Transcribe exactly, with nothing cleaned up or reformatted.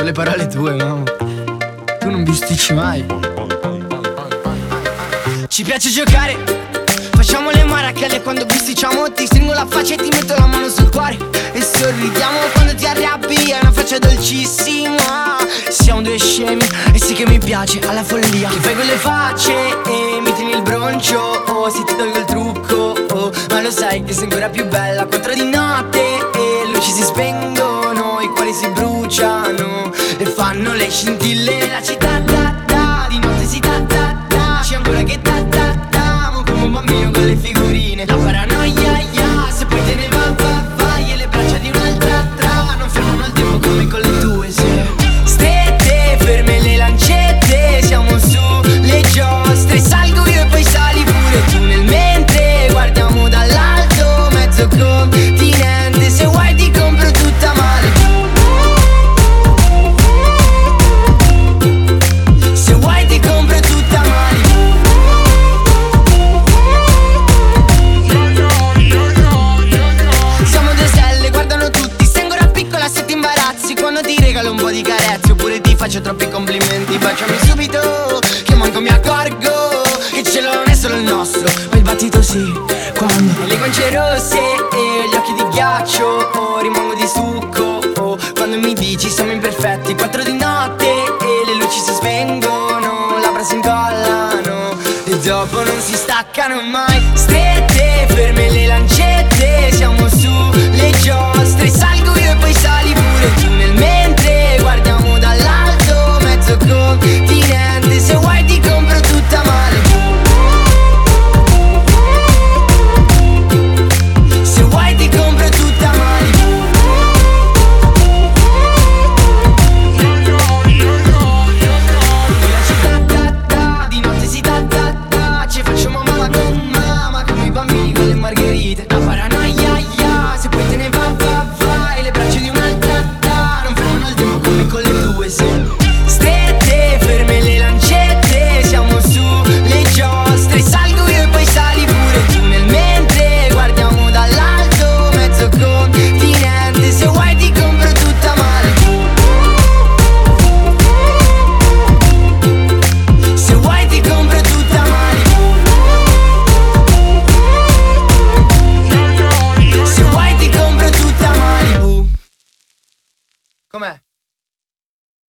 le parole tue, no? Tu non bisticci mai. Ci piace giocare, facciamo le marachelle quando bisticciamo. Ti stringo la faccia e ti metto la mano sul cuore e sorridiamo quando ti arrabbi. È una faccia dolcissima. Siamo due scemi e sì che mi piace alla follia. Che fai quelle facce e mi tieni il broncio, oh, se ti tolgo il trucco, oh, ma lo sai che sei ancora più bella. Quattro di notte e luci si spengono, i cuori si bruciano e fanno le scintille. La città da da, di notte si ta ta ta. C'è ancora che ta ta ta, mo come un bambino con le figurine. La paranoia, ya, se poi te ne va va va. E le braccia di un'altra tra non fermano il tempo come con le tue, se strette, ferme le lancette. Siamo su le giostre, salgo io e poi sali pure tu nel mentre guardiamo dall'alto mezzo continente. Se vuoi ti compro tutta male, se vuoi ti compro tutta male. Siamo due stelle, guardano tutti, sei ancora piccola se ti imbarazzi quando ti regalo un po' di carezze oppure ti faccio troppi complimenti. Baciami subito che manco mi accorgo che il cielo non è solo il nostro, ma il battito sì, quando le guance rosse e gli occhi di ghiaccio, oh, rimango di succo, oh, quando mi dici siamo imperfetti. Quattro di notte e le luci si spengono, labbra si incollano e dopo non si staccano mai.